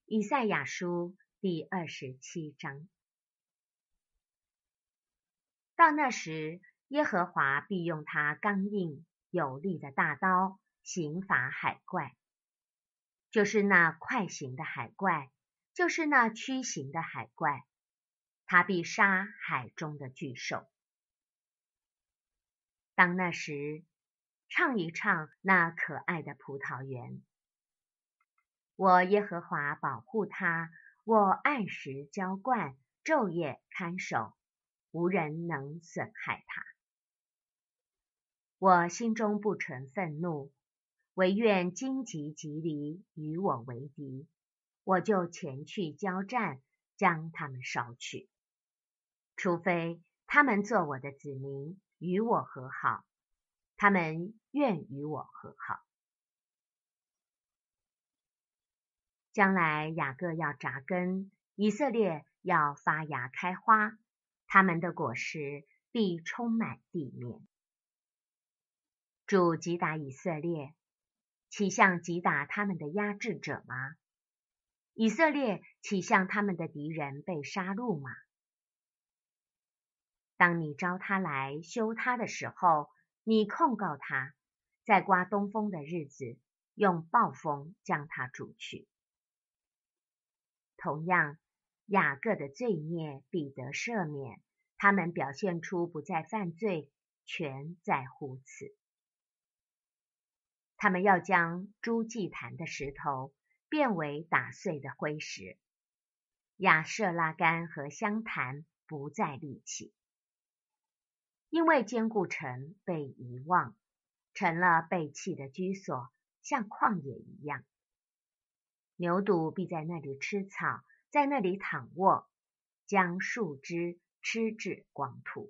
以赛亚书第27章。到那时，耶和华必用他刚硬有力的大刀刑罚海怪，就是那快行的海怪，就是那驱行的海怪，他必杀海中的巨兽。当那时，唱一唱那可爱的葡萄园。我耶和华保护他，我按时浇灌，昼夜看守，无人能损害他。我心中不存愤怒，惟愿荆棘蒺藜与我为敌，我就前去交战，将他们烧去。除非他们做我的子民，与我和好，他们愿与我和好。将来雅各要扎根，以色列要发芽开花，他们的果实必充满地面。主击打以色列，岂像击打他们的压制者吗？以色列岂像他们的敌人被杀戮吗？当你招他来休他的时候，你控告他，在刮东风的日子，用暴风将他逐去。同样，雅各的罪孽必得赦免，他们表现出不再犯罪，全在乎此。他们要将筑祭坛的石头变为打碎的灰石，亚舍拉杆和香坛不再立起，因为坚固城被遗忘，成了被弃的居所，像旷野一样。牛犊必在那里吃草，在那里躺卧，将树枝吃至光秃。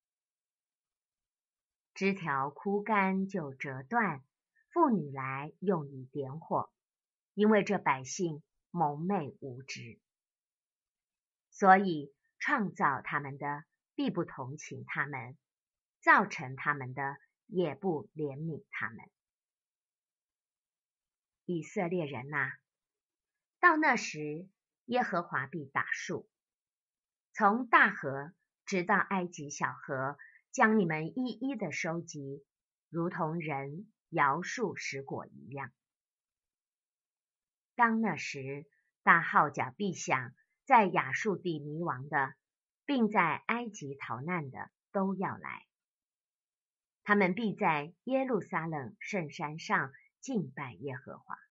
枝条枯干就折断，妇女来用以点火，因为这百姓蒙昧无知。所以创造他们的必不同情他们，造成他们的也不怜悯他们。以色列人啊，到那时，耶和华必打树，从大河直到埃及小河，将你们一一的收集，如同人摇树拾果一样。当那时，大号角必响，在亚述地迷亡的，并在埃及逃难的都要来。他们必在耶路撒冷圣山上敬拜耶和华。